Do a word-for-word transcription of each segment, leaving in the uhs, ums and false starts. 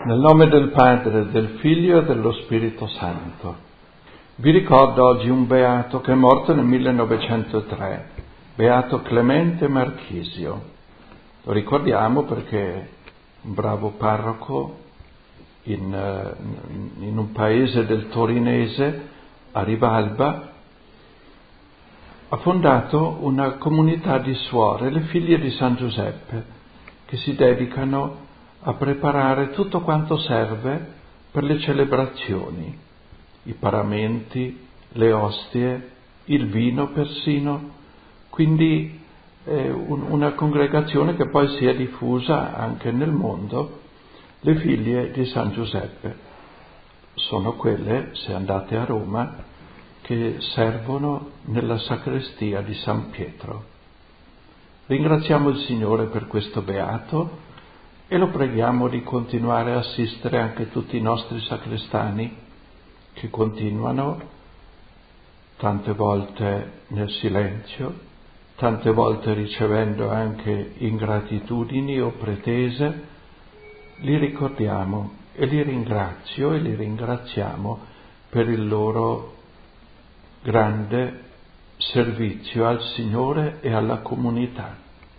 Nel nome del Padre, del Figlio e dello Spirito Santo. Vi ricordo oggi un beato che è morto nel millenovecentotre, beato Clemente Marchisio. Lo ricordiamo perché è un bravo parroco in, in un paese del Torinese, a Rivalba, ha fondato una comunità di suore, le figlie di San Giuseppe, che si dedicano a preparare tutto quanto serve per le celebrazioni, i paramenti, le ostie, il vino persino, quindi è un, una congregazione che poi si è diffusa anche nel mondo. Le figlie di San Giuseppe sono quelle, se andate a Roma, che servono nella sacrestia di San Pietro. Ringraziamo il Signore per questo beato e lo preghiamo di continuare a assistere anche tutti i nostri sacrestani che continuano tante volte nel silenzio, tante volte ricevendo anche ingratitudini o pretese. Li ricordiamo e li ringrazio e li ringraziamo per il loro grande servizio al Signore e alla comunità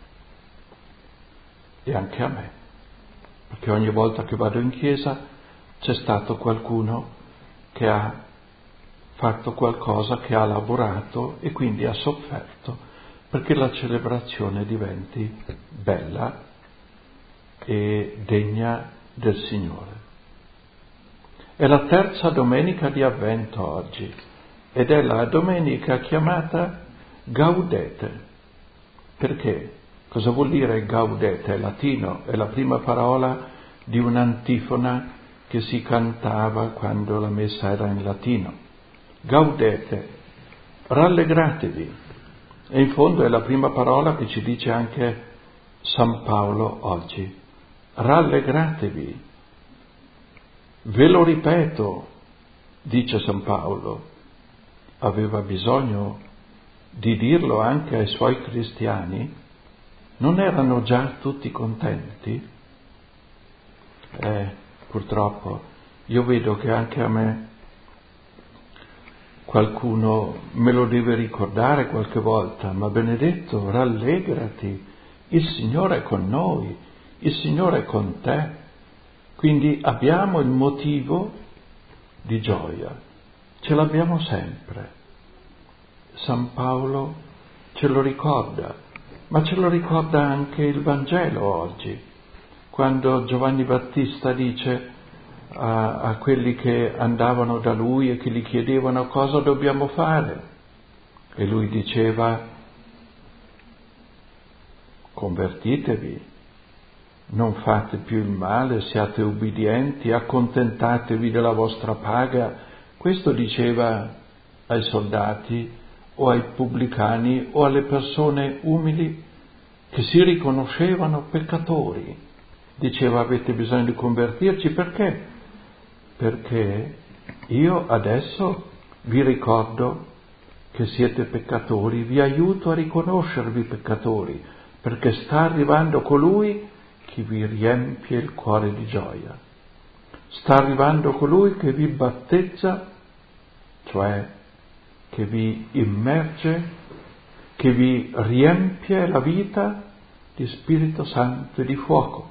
e anche a me, perché ogni volta che vado in chiesa c'è stato qualcuno che ha fatto qualcosa, che ha lavorato e quindi ha sofferto perché la celebrazione diventi bella e degna del Signore. È la terza domenica di Avvento oggi ed è la domenica chiamata Gaudete. Perché? Cosa vuol dire gaudete? È latino, è la prima parola di un'antifona che si cantava quando la messa era in latino. Gaudete, rallegratevi. E in fondo è la prima parola che ci dice anche San Paolo oggi. Rallegratevi. Ve lo ripeto, dice San Paolo. Aveva bisogno di dirlo anche ai suoi cristiani? Non erano già tutti contenti? Eh, purtroppo io vedo che anche a me qualcuno me lo deve ricordare qualche volta, ma Benedetto, rallegrati, il Signore è con noi, il Signore è con te, quindi abbiamo il motivo di gioia, ce l'abbiamo sempre. San Paolo ce lo ricorda, ma ce lo ricorda anche il Vangelo oggi, quando Giovanni Battista dice a, a quelli che andavano da lui e che gli chiedevano cosa dobbiamo fare, e lui diceva: convertitevi, non fate più il male, siate ubbidienti, accontentatevi della vostra paga. Questo diceva ai soldati o ai pubblicani o alle persone umili che si riconoscevano peccatori. Diceva: avete bisogno di convertirci, perché? Perché io adesso vi ricordo che siete peccatori, vi aiuto a riconoscervi peccatori, perché sta arrivando colui che vi riempie il cuore di gioia. Sta arrivando colui che vi battezza, cioè che vi immerge, che vi riempie la vita di Spirito Santo e di fuoco.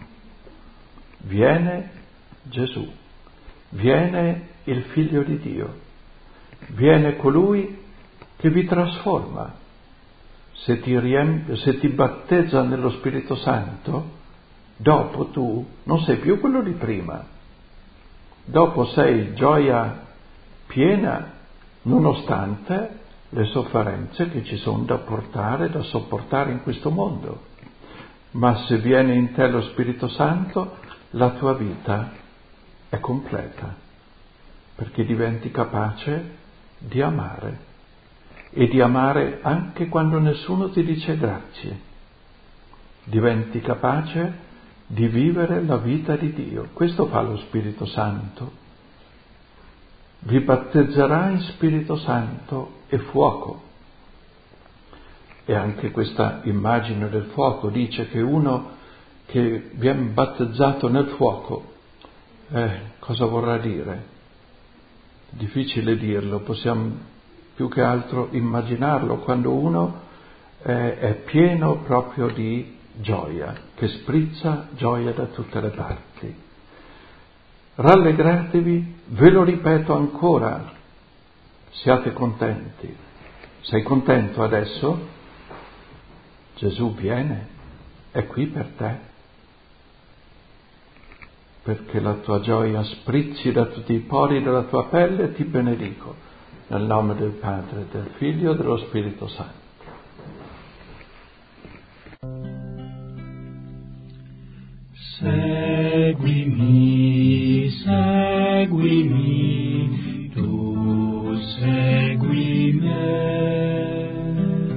Viene Gesù, viene il Figlio di Dio, viene colui che vi trasforma. Se ti riempie, se ti battezza nello Spirito Santo, dopo tu non sei più quello di prima. Dopo sei gioia piena, nonostante le sofferenze che ci sono da portare, da sopportare in questo mondo. Ma se viene in te lo Spirito Santo, la tua vita è completa, perché diventi capace di amare, e di amare anche quando nessuno ti dice grazie. Diventi capace di vivere la vita di Dio. Questo fa lo Spirito Santo. Vi battezzerà in Spirito Santo e fuoco. E anche questa immagine del fuoco dice che uno che viene battezzato nel fuoco Eh, cosa vorrà dire? Difficile dirlo, possiamo più che altro immaginarlo quando uno eh, è pieno proprio di gioia, che sprizza gioia da tutte le parti. Rallegratevi, ve lo ripeto ancora, siate contenti. Sei contento adesso? Gesù viene, è qui per te, perché la tua gioia sprizzi da tutti i pori della tua pelle e ti benedico, nel nome del Padre, del Figlio e dello Spirito Santo. Seguimi, seguimi, tu segui me.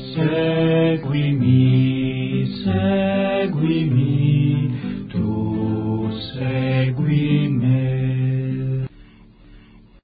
Seguimi, seguimi, tu segui me.